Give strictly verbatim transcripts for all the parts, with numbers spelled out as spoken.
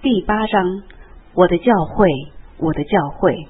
第八章，我的教会，我的教会。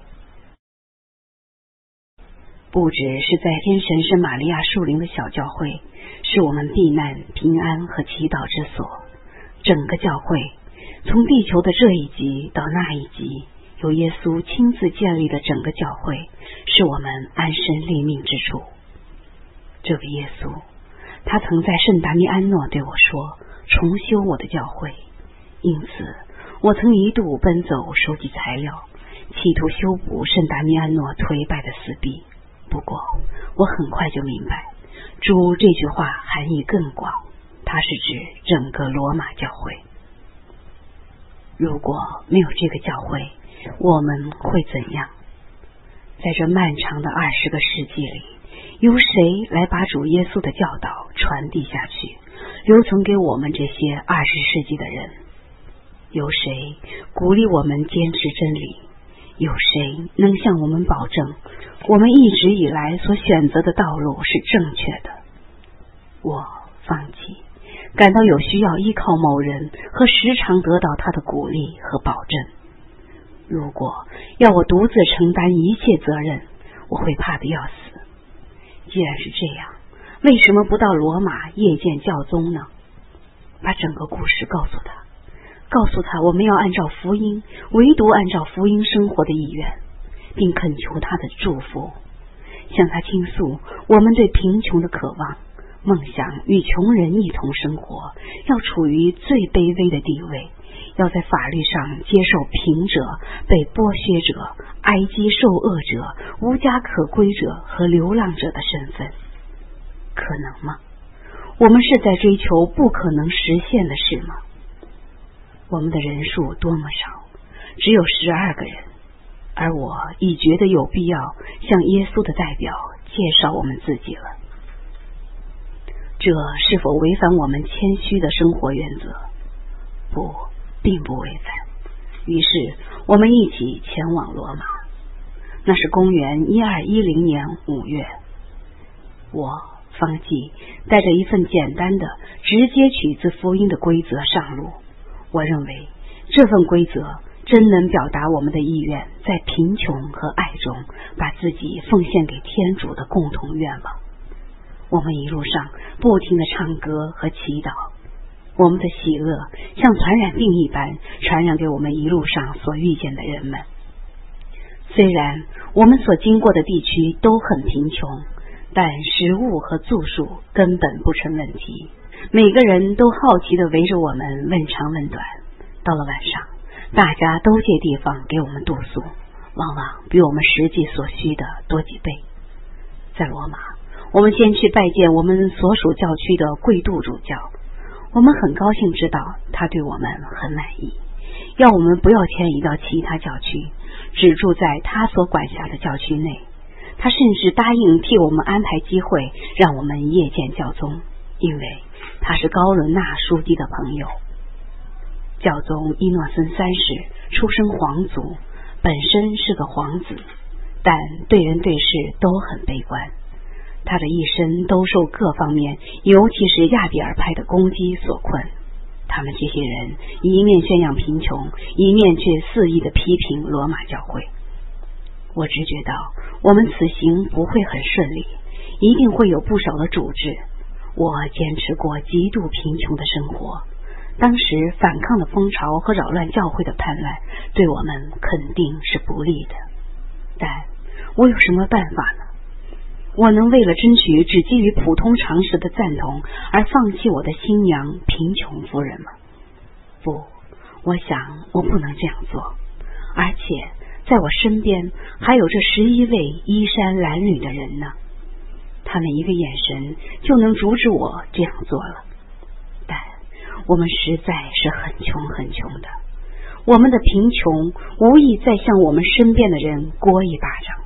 不只是在天神圣玛利亚树林的小教会，是我们避难、平安和祈祷之所。整个教会，从地球的这一极到那一极，由耶稣亲自建立的整个教会，是我们安身立命之处。这位耶稣，他曾在圣达米安诺对我说，重修我的教会。因此我曾一度奔走收集材料，企图修补圣达米安诺颓败的死壁。不过我很快就明白，主这句话含义更广，它是指整个罗马教会。如果没有这个教会，我们会怎样？在这漫长的二十个世纪里，由谁来把主耶稣的教导传递下去，留存给我们这些二十世纪的人？有谁鼓励我们坚持真理？有谁能向我们保证我们一直以来所选择的道路是正确的？我放弃，感到有需要依靠某人和时常得到他的鼓励和保证。如果要我独自承担一切责任，我会怕得要死。既然是这样，为什么不到罗马谒见教宗呢？把整个故事告诉他，告诉他我们要按照福音，唯独按照福音生活的意愿，并恳求他的祝福，向他倾诉我们对贫穷的渴望，梦想与穷人一同生活，要处于最卑微的地位，要在法律上接受贫者、被剥削者、挨饥受饿者、无家可归者和流浪者的身份。可能吗？我们是在追求不可能实现的事吗？我们的人数多么少，只有十二个人，而我已觉得有必要向耶稣的代表介绍我们自己了。这是否违反我们谦虚的生活原则？不，并不违反。于是我们一起前往罗马。那是公元一二一零年五月。我方济带着一份简单的直接取自福音的规则上路。我认为这份规则真能表达我们的意愿，在贫穷和爱中把自己奉献给天主的共同愿望。我们一路上不停地唱歌和祈祷，我们的喜乐像传染病一般传染给我们一路上所遇见的人们。虽然我们所经过的地区都很贫穷，但食物和住宿根本不成问题。每个人都好奇地围着我们问长问短。到了晚上，大家都借地方给我们住宿，往往比我们实际所需的多几倍。在罗马，我们先去拜见我们所属教区的贵度主教，我们很高兴知道他对我们很满意，要我们不要迁移到其他教区，只住在他所管辖的教区内。他甚至答应替我们安排机会，让我们谒见教宗，因为他是高伦纳枢机的朋友。教宗伊诺森三世出身皇族，本身是个皇子，但对人对事都很悲观。他的一生都受各方面，尤其是亚比尔派的攻击所困。他们这些人一面宣扬贫穷，一面却肆意地批评罗马教会。我直觉到我们此行不会很顺利，一定会有不少的阻滞。我坚持过极度贫穷的生活，当时反抗的风潮和扰乱教会的叛乱对我们肯定是不利的，但我有什么办法呢？我能为了争取只基于普通常识的赞同而放弃我的新娘贫穷夫人吗？不，我想我不能这样做。而且在我身边还有这十一位衣衫褴褛的人呢，他们一个眼神就能阻止我这样做了。但我们实在是很穷很穷的，我们的贫穷无意再向我们身边的人掴一巴掌。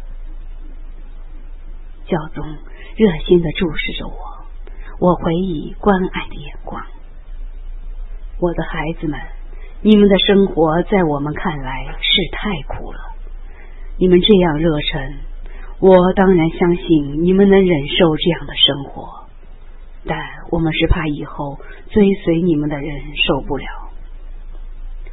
教宗热心地注视着我，我回忆关爱的眼光。我的孩子们，你们的生活在我们看来是太苦了，你们这样热忱，我当然相信你们能忍受这样的生活，但我们是怕以后追随你们的人受不了。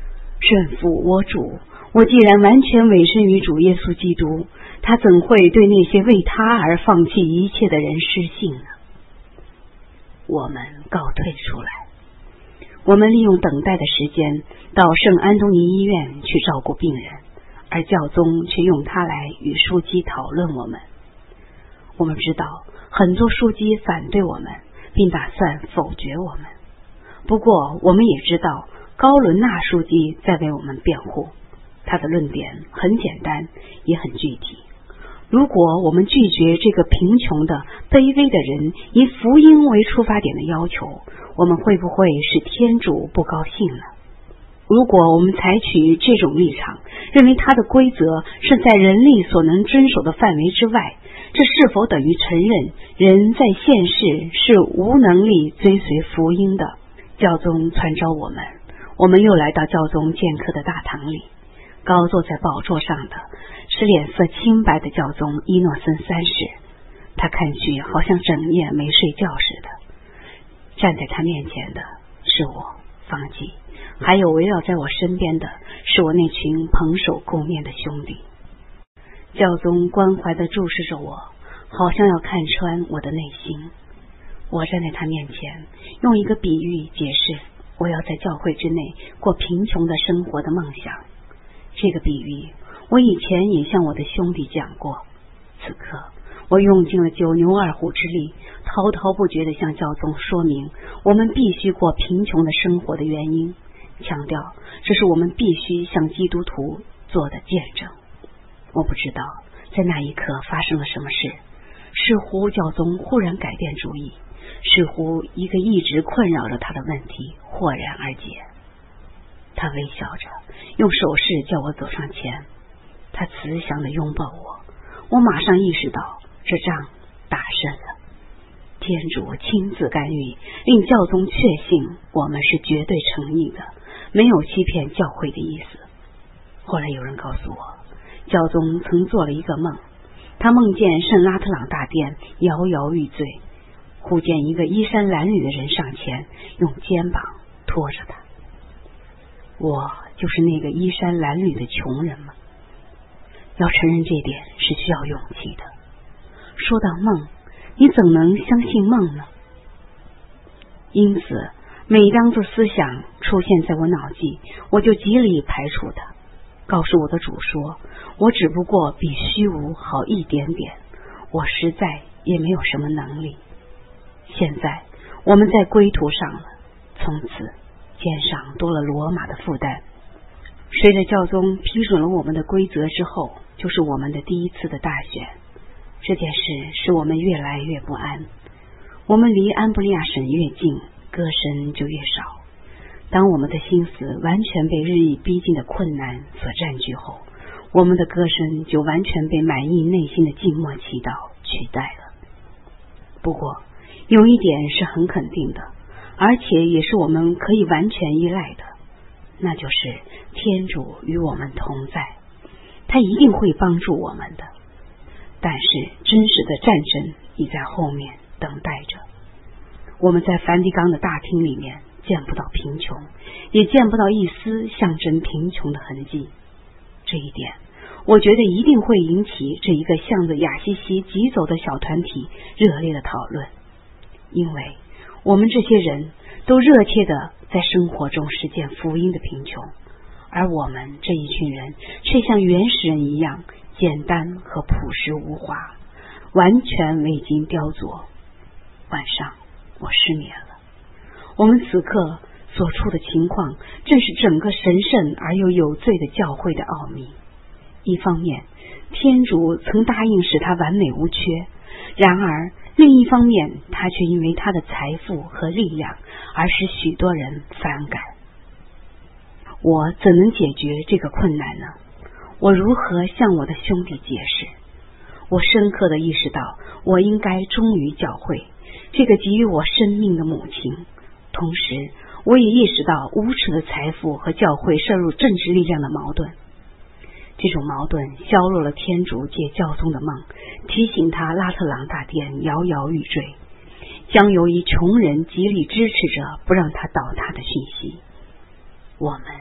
顺服我主，我既然完全委身于主耶稣基督，他怎会对那些为他而放弃一切的人失信呢？我们告退出来，我们利用等待的时间到圣安东尼医院去照顾病人，而教宗却用它来与枢机讨论我们。我们知道很多枢机反对我们，并打算否决我们。不过我们也知道高伦纳书记在为我们辩护，他的论点很简单也很具体。如果我们拒绝这个贫穷的卑微的人以福音为出发点的要求，我们会不会使天主不高兴呢？如果我们采取这种立场，认为他的规则是在人力所能遵守的范围之外，这是否等于承认人在现世是无能力追随福音的？教宗传召我们，我们又来到教宗见客的大堂里。高坐在宝座上的是脸色清白的教宗伊诺森三世，他看去好像整夜没睡觉似的。站在他面前的是我方济，还有围绕在我身边的是我那群蓬首垢面的兄弟。教宗关怀地注视着我，好像要看穿我的内心。我站在他面前，用一个比喻解释我要在教会之内过贫穷的生活的梦想。这个比喻我以前也向我的兄弟讲过，此刻我用尽了九牛二虎之力，滔滔不绝地向教宗说明我们必须过贫穷的生活的原因，强调这是我们必须向基督徒做的见证。我不知道在那一刻发生了什么事，似乎教宗忽然改变主意，似乎一个一直困扰着他的问题豁然而解。他微笑着用手势叫我走上前，他慈祥地拥抱我，我马上意识到这仗打胜了。天主亲自干预，令教宗确信我们是绝对诚意的，没有欺骗教会的意思。后来有人告诉我，教宗曾做了一个梦，他梦见圣拉特朗大殿摇摇欲坠，忽见一个衣衫褴褛的人上前，用肩膀托着他。我就是那个衣衫褴褛的穷人吗？要承认这点是需要勇气的。说到梦，你怎能相信梦呢？因此每当这思想出现在我脑际，我就极力排除它，告诉我的主说，我只不过比虚无好一点点，我实在也没有什么能力。现在我们在归途上了，从此肩上多了罗马的负担。随着教宗批准了我们的规则之后，就是我们的第一次的大选。这件事使我们越来越不安。我们离安布利亚省越近，歌声就越少。当我们的心思完全被日益逼近的困难所占据后，我们的歌声就完全被满溢内心的静默祈祷取代了。不过有一点是很肯定的，而且也是我们可以完全依赖的，那就是天主与我们同在，他一定会帮助我们的。但是真实的战争已在后面等待着。我们在梵蒂冈的大厅里面见不到贫穷，也见不到一丝象征贫穷的痕迹。这一点我觉得一定会引起这一个向着雅西西疾走的小团体热烈的讨论，因为我们这些人都热切的在生活中实践福音的贫穷，而我们这一群人却像原始人一样简单和朴实无华，完全未经雕琢。晚上我失眠了，我们此刻所处的情况正是整个神圣而又有罪的教会的奥秘。一方面天主曾答应使他完美无缺，然而另一方面他却因为他的财富和力量而使许多人反感。我怎能解决这个困难呢？我如何向我的兄弟解释？我深刻地意识到我应该忠于教会，这个给予我生命的母亲。同时我也意识到无耻的财富和教会摄入政治力量的矛盾。这种矛盾削弱了天主借教宗的梦，提醒他拉特朗大殿摇摇欲坠，将由于穷人极力支持着不让他倒塌的讯息。我们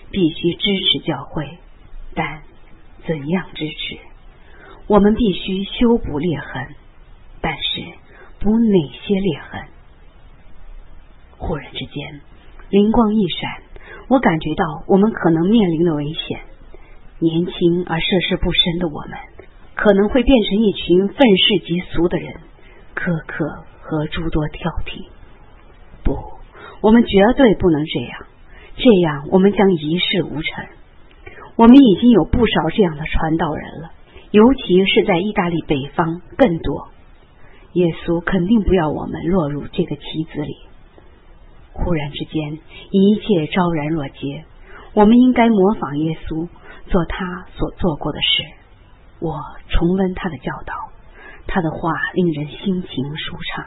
必须支持教会，但怎样支持？我们必须修补裂痕，但是补哪些裂痕？忽然之间，灵光一闪，我感觉到我们可能面临的危险。年轻而涉世不深的我们，可能会变成一群愤世嫉俗的人，苛刻和诸多挑剔。不，我们绝对不能这样，这样我们将一事无成。我们已经有不少这样的传道人了，尤其是在意大利北方更多。耶稣肯定不要我们落入这个棋子里。忽然之间，一切昭然若揭，我们应该模仿耶稣，做他所做过的事。我重温他的教导，他的话令人心情舒畅。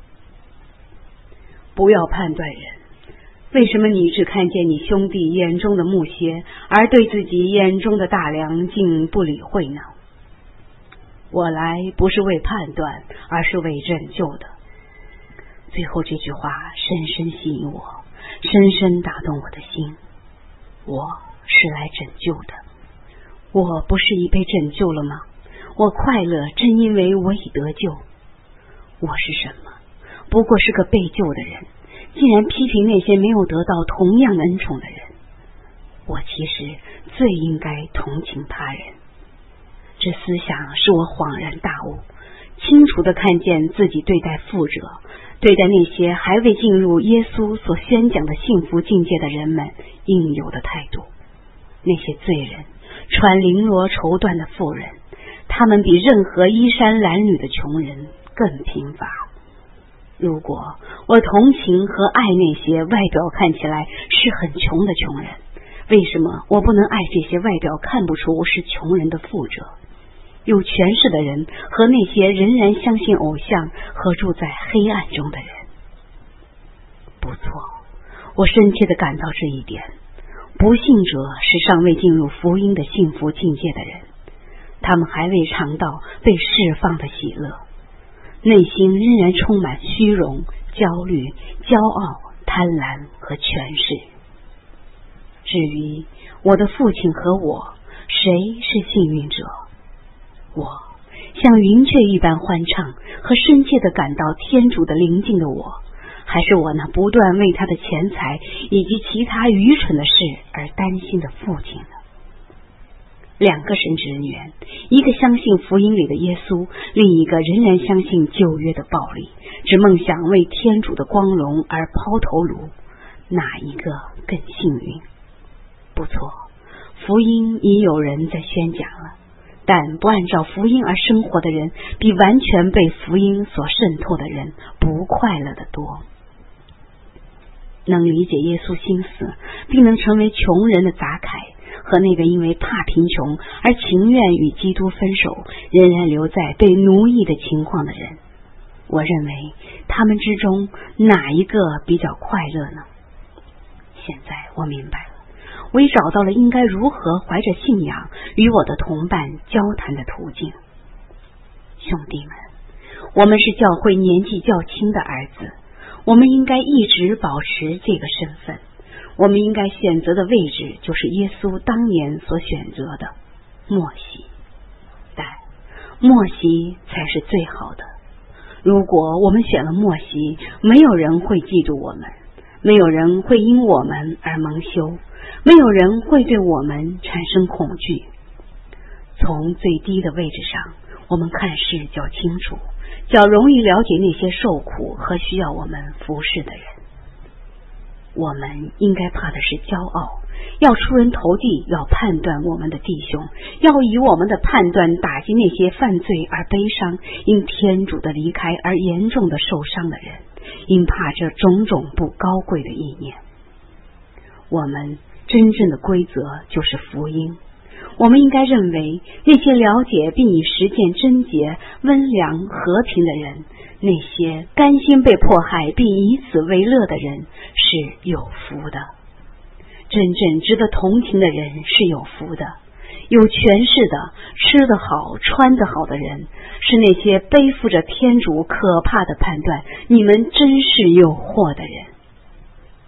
不要判断人，为什么你只看见你兄弟眼中的木楔，而对自己眼中的大梁竟不理会呢？我来不是为判断，而是为拯救的。最后这句话深深吸引我，深深打动我的心。我是来拯救的。我不是已被拯救了吗？我快乐正因为我已得救。我是什么？不过是个被救的人，竟然批评那些没有得到同样恩宠的人。我其实最应该同情他人。这思想使我恍然大悟，清楚地看见自己对待富者，对待那些还未进入耶稣所宣讲的幸福境界的人们应有的态度。那些罪人，穿绫罗绸缎的妇人，他们比任何衣衫褴褛的穷人更贫乏。如果我同情和爱那些外表看起来是很穷的穷人，为什么我不能爱这些外表看不出是穷人的富者？有权势的人和那些仍然相信偶像和住在黑暗中的人。不错，我深切地感到这一点。不幸者是尚未进入福音的幸福境界的人，他们还未尝到被释放的喜乐，内心仍然充满虚荣、焦虑、骄傲、贪婪和权势。至于我的父亲和我，谁是幸运者？我像云雀一般欢畅和深切地感到天主的临近的我，还是我那不断为他的钱财以及其他愚蠢的事而担心的父亲呢？两个神职人员，一个相信福音里的耶稣，另一个仍然相信旧约的暴力，只梦想为天主的光荣而抛头颅，哪一个更幸运？不错，福音已有人在宣讲了，但不按照福音而生活的人，比完全被福音所渗透的人不快乐得多。能理解耶稣心思，并能成为穷人的杂凯，和那个因为怕贫穷而情愿与基督分手，仍然留在被奴役的情况的人，我认为他们之中哪一个比较快乐呢？现在我明白了，我已找到了应该如何怀着信仰与我的同伴交谈的途径。兄弟们，我们是教会年纪较轻的儿子，我们应该一直保持这个身份。我们应该选择的位置就是耶稣当年所选择的默西，但默西才是最好的。如果我们选了默西，没有人会记住我们，没有人会因我们而蒙羞，没有人会对我们产生恐惧。从最低的位置上，我们看事较清楚，较容易了解那些受苦和需要我们服侍的人。我们应该怕的是骄傲，要出人头地，要判断我们的弟兄，要以我们的判断打击那些犯罪而悲伤，因天主的离开而严重的受伤的人，因怕这种种不高贵的意念。我们真正的规则就是福音。我们应该认为那些了解并以实践贞洁、温良、和平的人，那些甘心被迫害并以此为乐的人是有福的。真正值得同情的人是有福的。有权势的、吃得好、穿得好的人，是那些背负着天主可怕的判断，你们真是有祸的人。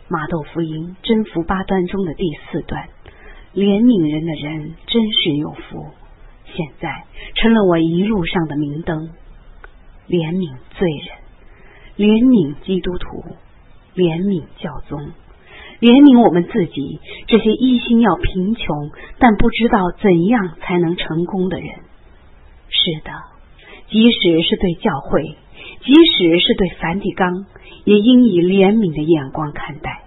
马窦福音真福八端中的第四端，怜悯人的人真是有福，现在成了我一路上的明灯。怜悯罪人，怜悯基督徒，怜悯教宗，怜悯我们自己，这些一心要贫穷但不知道怎样才能成功的人。是的，即使是对教会，即使是对梵蒂冈，也应以怜悯的眼光看待。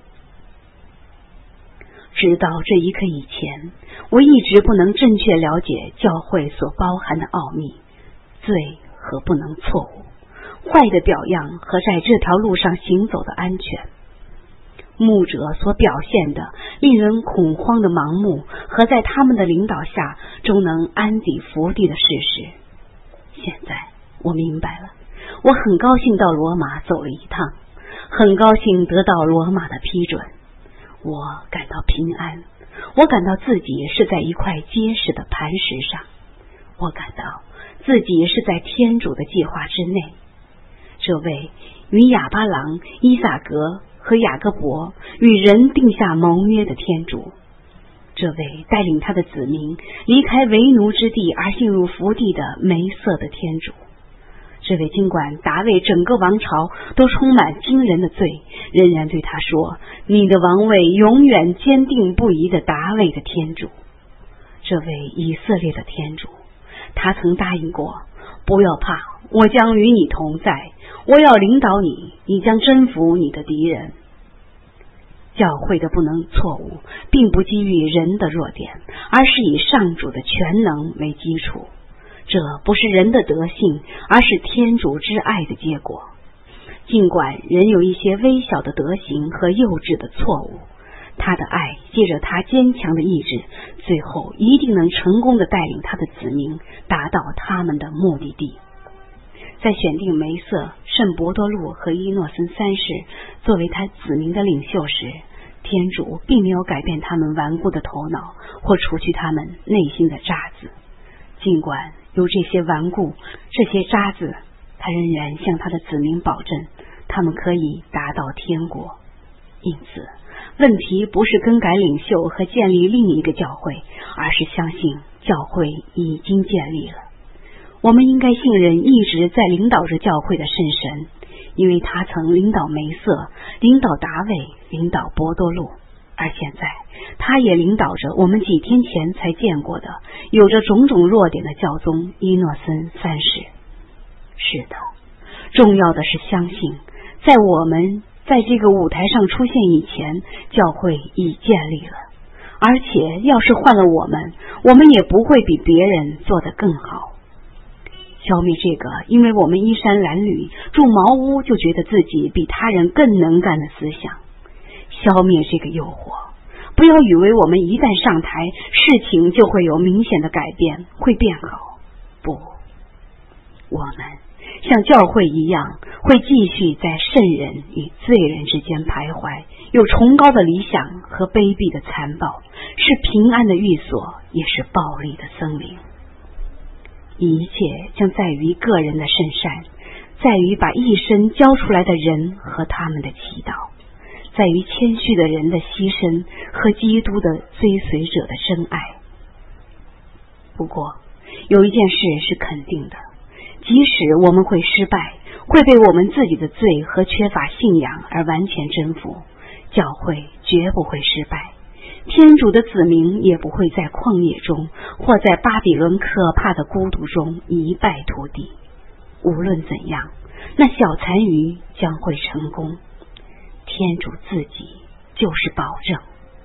直到这一刻以前，我一直不能正确了解教会所包含的奥秘，罪和不能错误，坏的表样和在这条路上行走的安全。牧者所表现的令人恐慌的盲目和在他们的领导下终能安底伏地的事实。现在我明白了，我很高兴到罗马走了一趟，很高兴得到罗马的批准。我感到平安，我感到自己是在一块结实的磐石上，我感到自己是在天主的计划之内。这位与亚巴郎、伊撒格和雅各伯与人定下盟约的天主，这位带领他的子民离开为奴之地而进入福地的梅瑟的天主，这位尽管达味整个王朝都充满惊人的罪，仍然对他说你的王位永远坚定不移的达味的天主，这位以色列的天主，他曾答应过，不要怕，我将与你同在，我要领导你，你将征服你的敌人。教会的不能错误并不基于人的弱点，而是以上主的全能为基础，这不是人的德性，而是天主之爱的结果。尽管人有一些微小的德行和幼稚的错误，他的爱借着他坚强的意志，最后一定能成功地带领他的子民达到他们的目的地。在选定梅瑟、圣伯多禄和伊诺森三世作为他子民的领袖时，天主并没有改变他们顽固的头脑，或除去他们内心的渣子。尽管有这些顽固，这些渣子，他仍然向他的子民保证，他们可以达到天国。因此，问题不是更改领袖和建立另一个教会，而是相信教会已经建立了。我们应该信任一直在领导着教会的圣神，因为他曾领导梅瑟，领导达味，领导伯多禄，而现在他也领导着我们几天前才见过的有着种种弱点的教宗伊诺森三世。是的，重要的是相信，在我们在这个舞台上出现以前，教会已建立了，而且要是换了我们，我们也不会比别人做得更好。消灭这个因为我们衣衫褴褛住茅屋就觉得自己比他人更能干的思想，消灭这个诱惑，不要以为我们一旦上台，事情就会有明显的改变，会变好。不，我们像教会一样，会继续在圣人与罪人之间徘徊，有崇高的理想和卑鄙的残暴，是平安的寓所，也是暴力的森林。一切将在于个人的圣善，在于把一生交出来的人和他们的祈祷，在于谦虚的人的牺牲和基督的追随者的真爱。不过，有一件事是肯定的，即使我们会失败，会被我们自己的罪和缺乏信仰而完全征服，教会绝不会失败，天主的子民也不会在旷野中或在巴比伦可怕的孤独中一败涂地。无论怎样，那小残余将会成功，天主自己就是保证。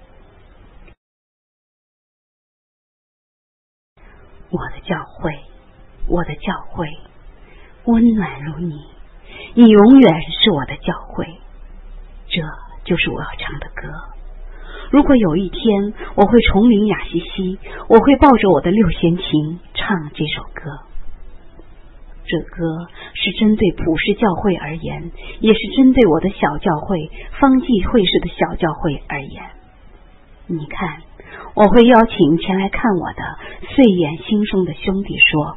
我的教会，我的教会，温暖如你，你永远是我的教会。这就是我要唱的歌。如果有一天我会重临雅西西，我会抱着我的六弦琴唱这首歌。这歌是针对普世教会而言，也是针对我的小教会方济会士的小教会而言。你看，我会邀请前来看我的碎眼惺忪的兄弟说，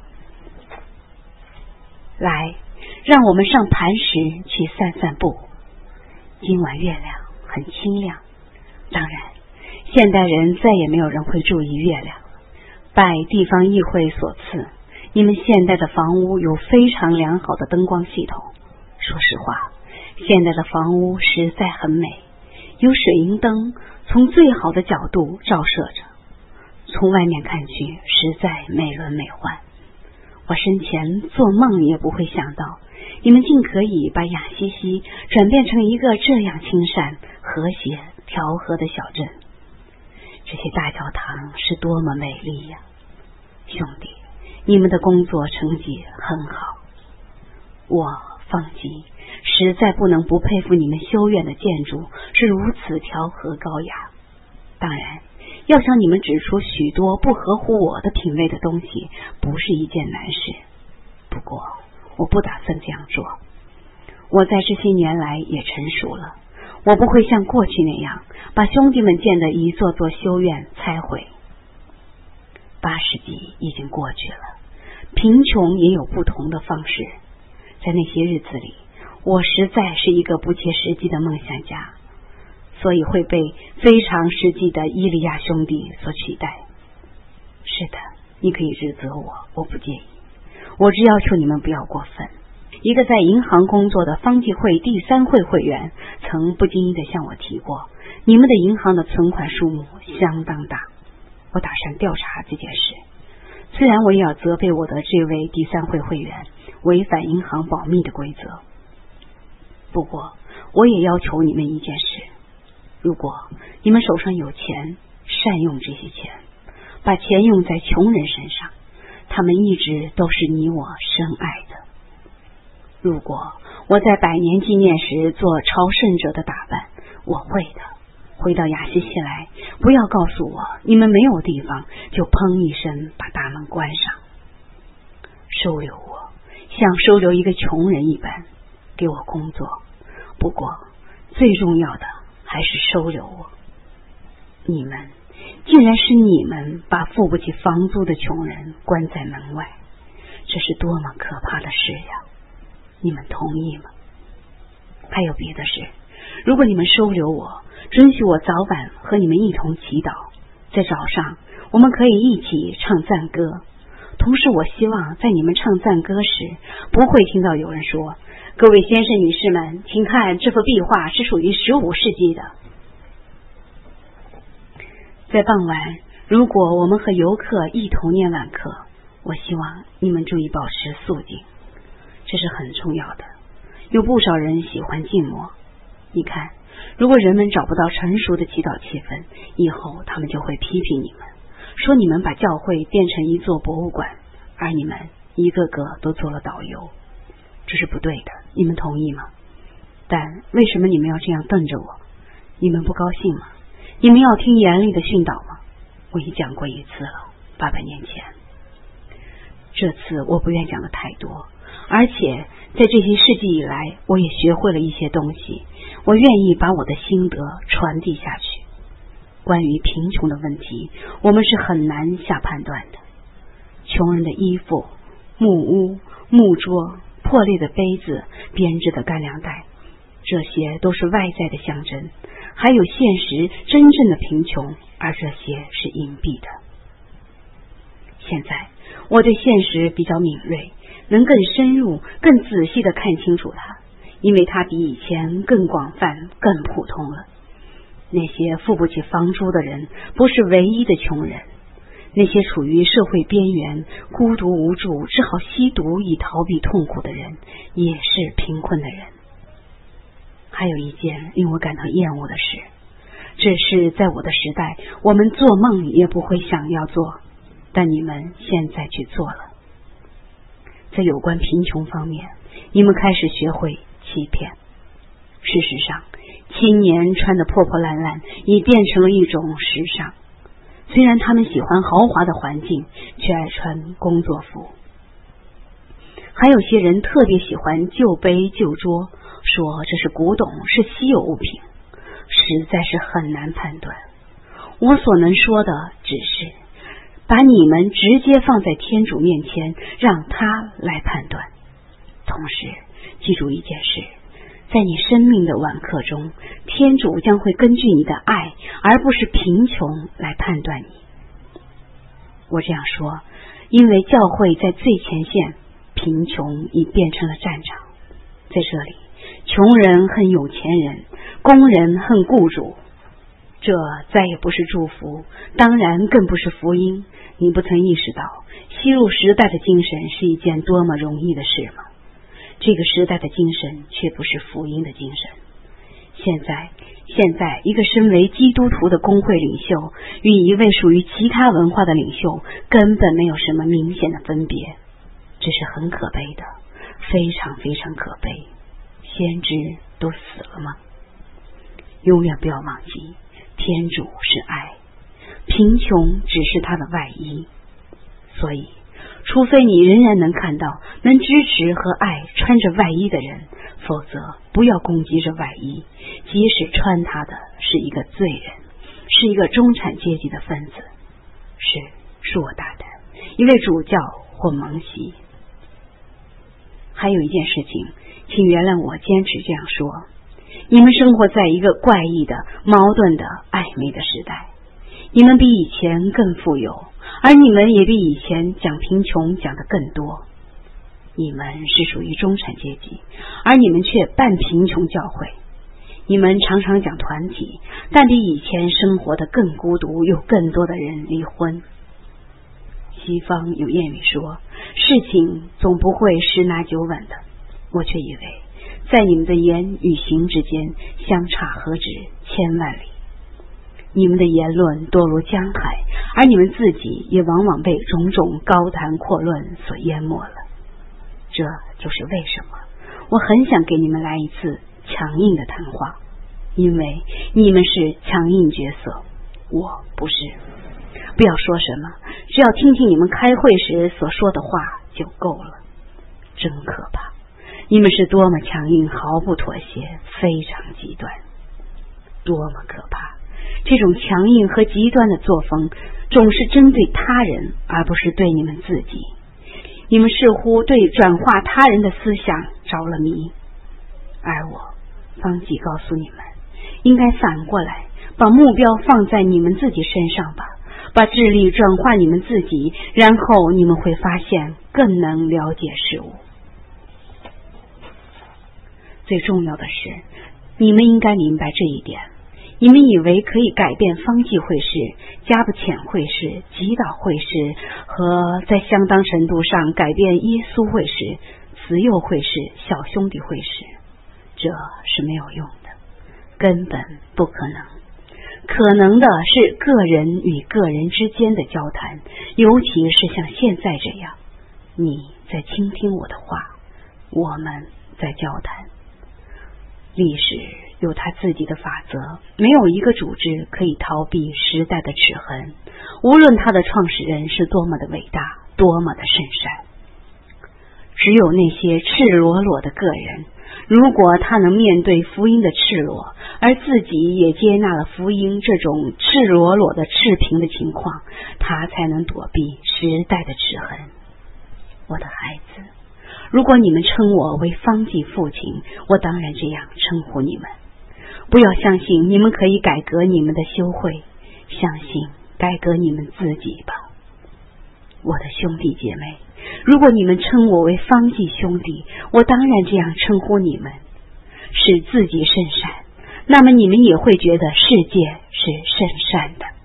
来，让我们上磐石去散散步。今晚月亮很清亮。当然，现代人再也没有人会注意月亮了。拜地方议会所赐，你们现代的房屋有非常良好的灯光系统。说实话，现代的房屋实在很美，有水银灯从最好的角度照射着，从外面看去实在美轮美奂。我生前做梦也不会想到，你们竟可以把雅西西转变成一个这样亲善、和谐、调和的小镇。这些大教堂是多么美丽呀！兄弟，你们的工作成绩很好。我方吉实在不能不佩服你们修院的建筑是如此调和高雅。当然，要向你们指出许多不合乎我的品味的东西，不是一件难事。不过，我不打算这样做。我在这些年来也成熟了，我不会像过去那样把兄弟们建的一座座修院拆毁。八世纪已经过去了，贫穷也有不同的方式。在那些日子里，我实在是一个不切实际的梦想家，所以会被非常实际的伊利亚兄弟所取代。是的，你可以指责我，我不介意。我只要求你们不要过分。一个在银行工作的方济会第三会会员曾不经意地向我提过，你们的银行的存款数目相当大。我打算调查这件事，虽然我也要责备我的这位第三会会员违反银行保密的规则。不过，我也要求你们一件事：如果你们手上有钱，善用这些钱，把钱用在穷人身上，他们一直都是你我深爱的。如果我在百年纪念时做朝圣者的打扮，我会的。回到雅西西来，不要告诉我你们没有地方，就砰一声把大门关上。收留我，像收留一个穷人一般，给我工作。不过，最重要的还是收留我。你们，竟然是你们把付不起房租的穷人关在门外，这是多么可怕的事呀！你们同意吗？还有别的事，如果你们收留我，准许我早晚和你们一同祈祷，在早上我们可以一起唱赞歌。同时，我希望在你们唱赞歌时，不会听到有人说：“各位先生女士们，请看这幅壁画是属于十五世纪的。”在傍晚，如果我们和游客一同念晚课，我希望你们注意保持肃静，这是很重要的。有不少人喜欢静默。你看，如果人们找不到成熟的祈祷气氛，以后他们就会批评你们，说你们把教会变成一座博物馆，而你们一个个都做了导游。这是不对的，你们同意吗？但为什么你们要这样瞪着我？你们不高兴吗？你们要听严厉的训导吗？我已讲过一次了，八百年前。这次我不愿讲的太多，而且在这些世纪以来，我也学会了一些东西，我愿意把我的心得传递下去。关于贫穷的问题，我们是很难下判断的。穷人的衣服、木屋、木桌、破裂的杯子、编织的干粮袋，这些都是外在的象征，还有现实真正的贫穷，而这些是隐蔽的。现在我对现实比较敏锐，能更深入、更仔细地看清楚它，因为它比以前更广泛、更普通了。那些付不起房租的人不是唯一的穷人，那些处于社会边缘、孤独无助、只好吸毒以逃避痛苦的人，也是贫困的人。还有一件令我感到厌恶的事，这是在我的时代我们做梦也不会想要做，但你们现在去做了。在有关贫穷方面，你们开始学会欺骗。事实上，青年穿得破破烂烂已变成了一种时尚，虽然他们喜欢豪华的环境，却爱穿工作服。还有些人特别喜欢旧杯旧桌，说这是古董，是稀有物品，实在是很难判断。我所能说的只是把你们直接放在天主面前，让他来判断。同时记住一件事， 在你生命的晚课中，天主将会根据你的爱而不是贫穷来判断你。我这样说，因为教会在最前线，贫穷已变成了战场。在这里，穷人恨有钱人，工人恨雇主，这再也不是祝福，当然更不是福音。你不曾意识到希路时代的精神是一件多么容易的事吗？这个时代的精神却不是福音的精神。现在现在一个身为基督徒的公会领袖与一位属于其他文化的领袖根本没有什么明显的分别，这是很可悲的，非常非常可悲。先知都死了吗？永远不要忘记，天主是爱，贫穷只是他的外衣。所以除非你仍然能看到能支持和爱穿着外衣的人，否则不要攻击这外衣，即使穿它的是一个罪人，是一个中产阶级的分子，是恕我大胆，一位主教或蒙习。还有一件事情，请原谅我坚持这样说，你们生活在一个怪异的、矛盾的、暧昧的时代。你们比以前更富有，而你们也比以前讲贫穷讲得更多。你们是属于中产阶级，而你们却半贫穷教会。你们常常讲团体，但比以前生活得更孤独，有更多的人离婚。西方有谚语说，事情总不会十拿九稳的，我却以为在你们的言与行之间相差何止千万里。你们的言论多如江海，而你们自己也往往被种种高谈阔论所淹没了。这就是为什么我很想给你们来一次强硬的谈话，因为你们是强硬角色，我不是。不要说什么，只要听听你们开会时所说的话就够了。真可怕，你们是多么强硬，毫不妥协，非常极端，多么可怕。这种强硬和极端的作风总是针对他人，而不是对你们自己。你们似乎对转化他人的思想着了迷，而我方济告诉你们，应该反过来，把目标放在你们自己身上吧，把智力转化你们自己，然后你们会发现更能了解事物。最重要的是，你们应该明白这一点。你们以为可以改变方济会士、加布浅会士、吉岛会士和在相当程度上改变耶稣会士、慈幼会士、小兄弟会士，这是没有用的，根本不可能。可能的是个人与个人之间的交谈，尤其是像现在这样，你在倾听我的话，我们在交谈。历史有它自己的法则，没有一个组织可以逃避时代的齿痕，无论它的创始人是多么的伟大，多么的圣善。只有那些赤裸裸的个人，如果他能面对福音的赤裸，而自己也接纳了福音这种赤裸裸的赤贫的情况，他才能躲避时代的齿痕。我的孩子，如果你们称我为方济父亲，我当然这样称呼你们。不要相信你们可以改革你们的修会，相信改革你们自己吧。我的兄弟姐妹，如果你们称我为方济兄弟，我当然这样称呼你们，使自己甚善，那么你们也会觉得世界是甚善的。